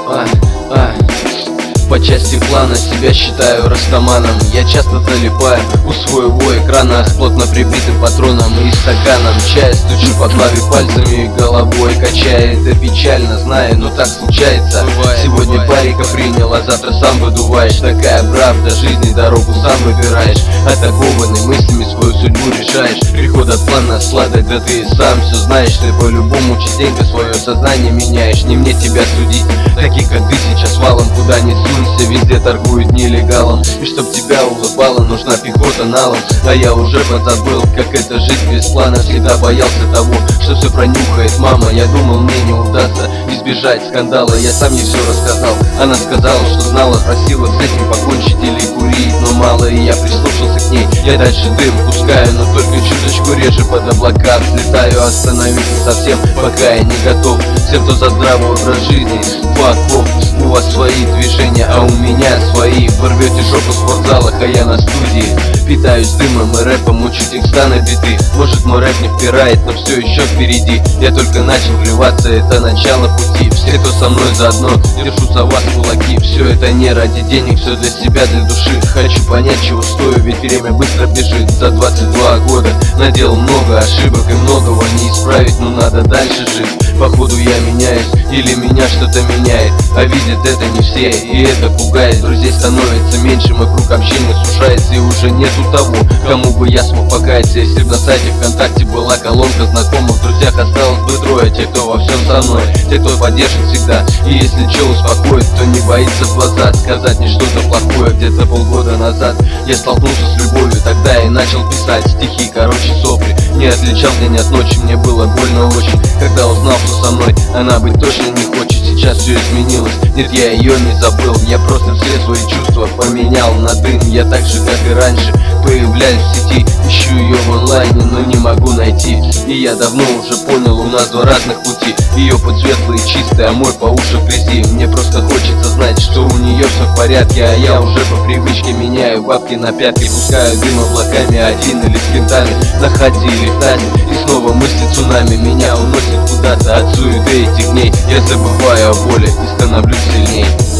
По части плана себя считаю растаманом. Я часто залипаю у своего экрана с плотно прибитым патроном и стаканом чая. Стучу по клаве пальцами и головой качая. Это печально, знаю, но так случается. Сегодня парика принял, а завтра сам выдуваешь. Такая правда жизни, дорогу сам выбираешь. Атакованный мыслями свою судьбу решаешь. Приход от плана сладок, да ты сам все знаешь. Ты по-любому частенько свое сознание меняешь. Не мне тебя судить, таких как ты сейчас валом. Куда ни сунься, везде торгуют нелегалом. И чтоб тебя улыбало, нужна пехота налом. А я уже подзабыл, как это жить без плана. Всегда боялся того, что все пронюхает мама. Я думал, мне не удастся избежать скандала. Я сам ей все рассказал. Она сказала, что знала, просила с этим покончить или курить, но мало, и я прислушался к ней. Я дальше дым пускаю, но только чуточку реже под облака взлетаю. Остановиться совсем, пока я не готов. Всем, кто за здравый образ жизни, факов. У вас свои движения, а у меня свои. Вы рвете жопу в спортзалах, а я на студии. Питаюсь дымом и рэпом, учу текста на биты. Может, мой рэп не впирает, но все еще впереди. Я только начал вливаться, это начало пути. Все, кто со мной заодно, держу за вас кулаки. Все это не ради денег, все для себя, для души. Хочу понять, чего стою, ведь время быстро бежит. За 22 года наделал много ошибок и многого не исправить, но надо дальше жить. Походу я меняюсь, или меня что-то меняет. А видят это не все, и это пугает. Друзей становится меньше, мой круг общения сужается. И уже нету того, кому бы я смог покаяться. Если б на сайте ВКонтакте была колонка знакомых, в друзьях осталось бы трое. Те, кто во всем со мной, те, кто поддержит всегда. И если че успокоит, то не боится в глаза сказать мне что-то плохое. Где-то полгода назад я столкнулся с любовью, тогда я начал писать стихи, короче сопли. Не отличал день от ночи, мне было больно очень, когда узнал, что со мной она быть точно не хочет. Сейчас все изменилось, нет, я ее не забыл. Я просто все свои чувства поменял на дым. Я так же, как и раньше, появляюсь в сети. Ищу ее в онлайне, но не могу найти. И я давно уже понял, у нас два разных пути. Ее путь светлый и чистый, а мой по уши в грязи. Мне просто хочется знать, что у нее все в порядке. А я уже по привычке меняю бабки на пятки. Пускаю дым облаками один или с кентами, на ходе или в тайне. И снова мысли цунами меня уносит куда-то от суеты этих дней. Я забываю о боли и становлюсь сильней.